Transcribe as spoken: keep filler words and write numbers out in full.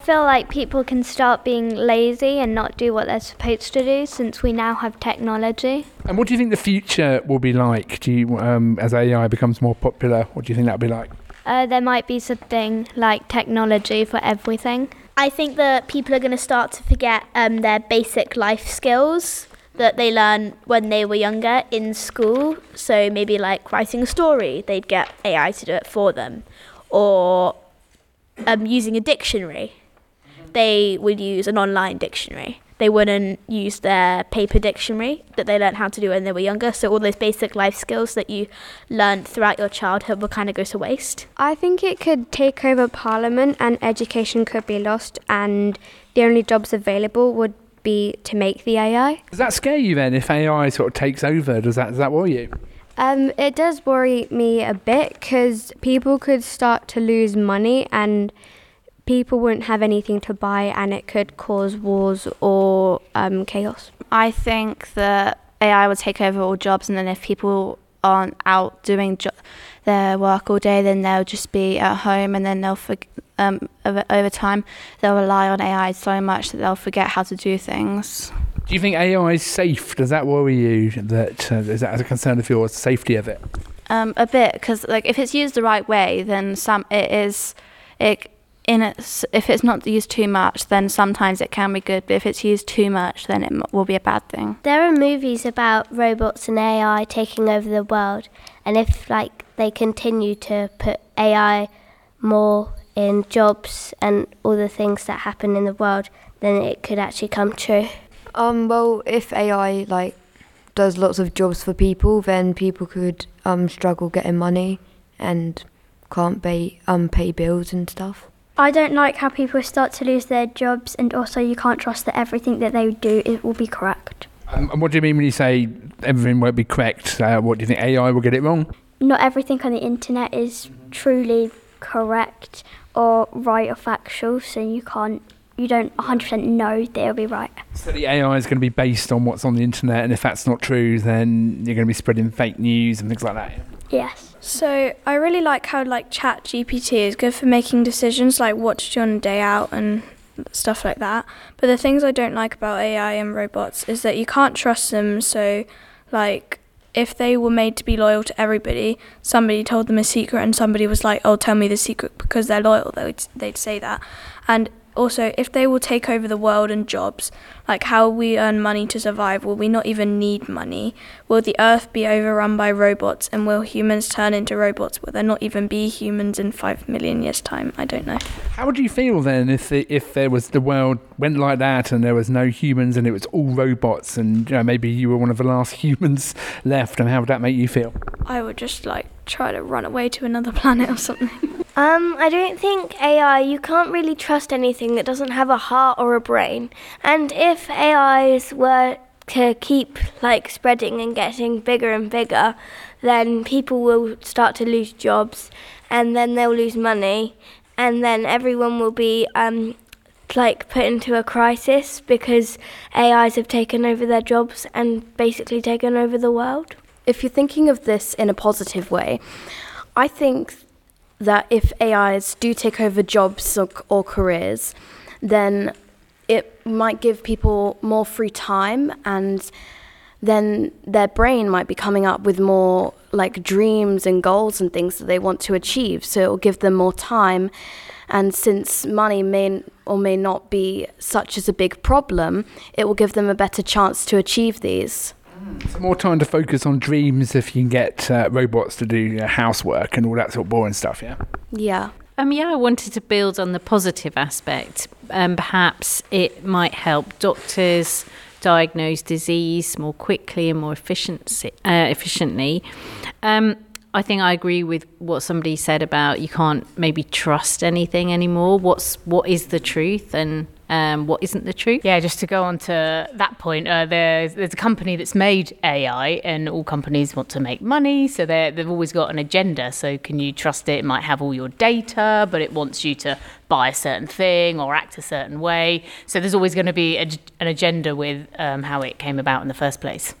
I feel like people can start being lazy and not do what they're supposed to do since we now have technology. And what do you think the future will be like? Do you, um, as A I becomes more popular, what do you think that'll be like? Uh, there might be something like technology for everything. I think that people are going to start to forget um, their basic life skills that they learn when they were younger in school. So maybe like writing a story, they'd get A I to do it for them. Or um, using a dictionary. They would use an online dictionary. They wouldn't use their paper dictionary that they learned how to do when they were younger. So all those basic life skills that you learned throughout your childhood will kind of go to waste. I think it could take over Parliament and education could be lost, and the only jobs available would be to make the A I. Does that scare you then if A I sort of takes over? Does that, does that worry you? Um, it does worry me a bit because people could start to lose money and people wouldn't have anything to buy, and it could cause wars or um, chaos. I think that A I will take over all jobs, and then if people aren't out doing jo- their work all day, then they'll just be at home, and then they'll forg- um, over, over time they'll rely on A I so much that they'll forget how to do things. Do you think A I is safe? Does that worry you? That uh, is that a concern of yours, safety of it? Um, a bit, because like if it's used the right way, then some it is it. In it, if it's not used too much, then sometimes it can be good, but if it's used too much, then it m- will be a bad thing. There are movies about robots and A I taking over the world, and if like they continue to put A I more in jobs and all the things that happen in the world, then it could actually come true. Um, well, if A I like does lots of jobs for people, then people could um struggle getting money and can't pay um pay bills and stuff. I don't like how people start to lose their jobs, and also you can't trust that everything that they do it will be correct. Um, and what do you mean when you say everything won't be correct? Uh, what do you think, A I will get it wrong? Not everything on the internet is truly correct or right or factual, so you can't, you don't one hundred percent know that it'll be right. So the A I is going to be based on what's on the internet, and if that's not true, then you're going to be spreading fake news and things like that. Yes. So I really like how like Chat G P T is good for making decisions like what to do on a day out and stuff like that. But the things I don't like about A I and robots is that you can't trust them. So like if they were made to be loyal to everybody, somebody told them a secret and somebody was like, oh, tell me the secret because they're loyal, they'd, they'd say that. And also, if they will take over the world and jobs, like how we earn money to survive, will we not even need money? Will the earth be overrun by robots, and will humans turn into robots? Will there not even be humans in five million years' time? I don't know. How would you feel then if the, if there was the world went like that and there was no humans and it was all robots, and you know, maybe you were one of the last humans left, and how would that make you feel? I would just like try to run away to another planet or something. Um, I don't think A I, you can't really trust anything that doesn't have a heart or a brain. And if A Is were to keep like spreading and getting bigger and bigger, then people will start to lose jobs, and then they'll lose money, and then everyone will be um, like put into a crisis because A Is have taken over their jobs and basically taken over the world. If you're thinking of this in a positive way, I think that if A Is do take over jobs or, or careers, then it might give people more free time, and then their brain might be coming up with more like dreams and goals and things that they want to achieve. So it will give them more time. And since money may or may not be such as a big problem, it will give them a better chance to achieve these. So more time to focus on dreams if you can get uh, robots to do uh, housework and all that sort of boring stuff, yeah? Yeah. Um, yeah, I wanted to build on the positive aspect. Um, perhaps it might help doctors diagnose disease more quickly and more efficiency, uh, efficiently. Um, I think I agree with what somebody said about you can't maybe trust anything anymore. What's what is the truth and um, what isn't the truth? Yeah, just to go on to that point, uh, there's there's a company that's made A I, and all companies want to make money, so they they've always got an agenda. So can you trust it? It might have all your data, but it wants you to buy a certain thing or act a certain way. So there's always going to be a, an agenda with um, how it came about in the first place.